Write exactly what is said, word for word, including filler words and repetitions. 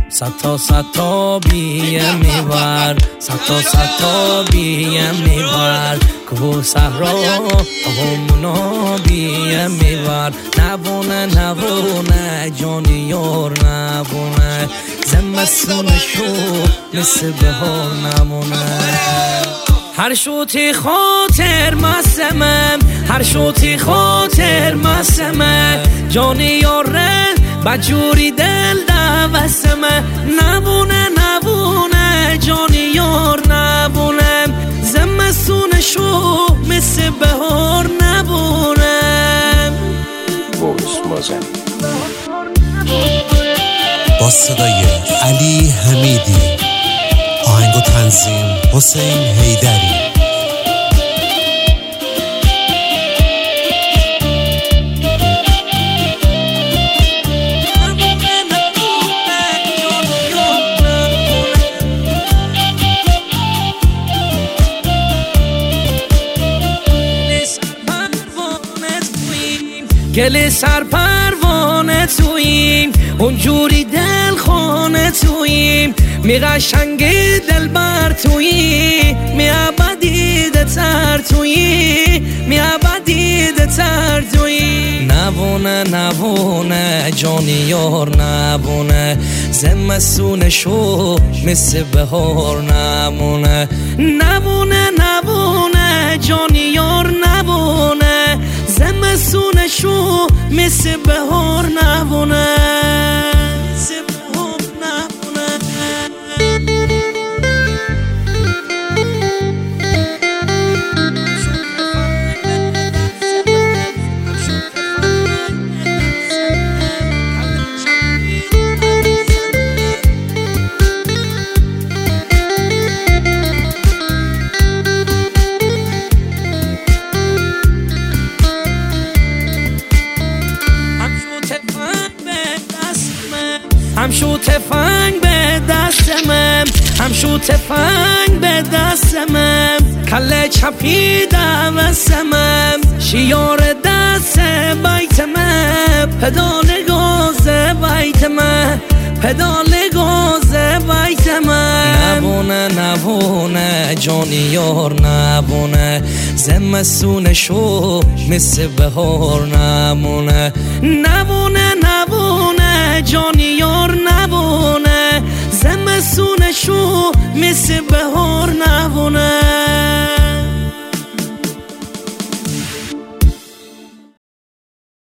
صد تا صد تا بیه میبر، صد تا صد تا بیه میبر، کوه صحرا همونا بیه میبر. نبونه نبونه جانی یار نبونه، زمستونشو مثل بهار نمونه. هر شوتی خاطر مسمم، هر شوتی خاطر مسمم، جانی یاره بجوری دل دوستمه. نبونه نبونه جانی یار نبونه، زمستونشو مثل بهار نبونه. با صدای علی حمیدی، آهنگ و تنظیم حسین حیدری. گل سر پروانه توییم، اونجوری دل خانه توییم، می قشنگی دل بر تویی، می ابدیده تر تویی، می ابدیده تر تویی. نبونه نبونه جانی یار نبونه، زمستونشو مثل بهار نمونه. نبونه نبونه جانی یار نبونه، زمستونشو مثل بهار نبونه. همشو تفنگ به دستمم، همشو تفنگ به دستمم، کله چپی دوستمم، شیار دست بیتمم، پدال گاز بیتمم، پدال گاز بیتمم. نبونه نبونه جانی یار نبونه، زمستونشو مثل بهار نمونه. نبونه نبونه جانی یار نبونه، زمستونشو مثل بهار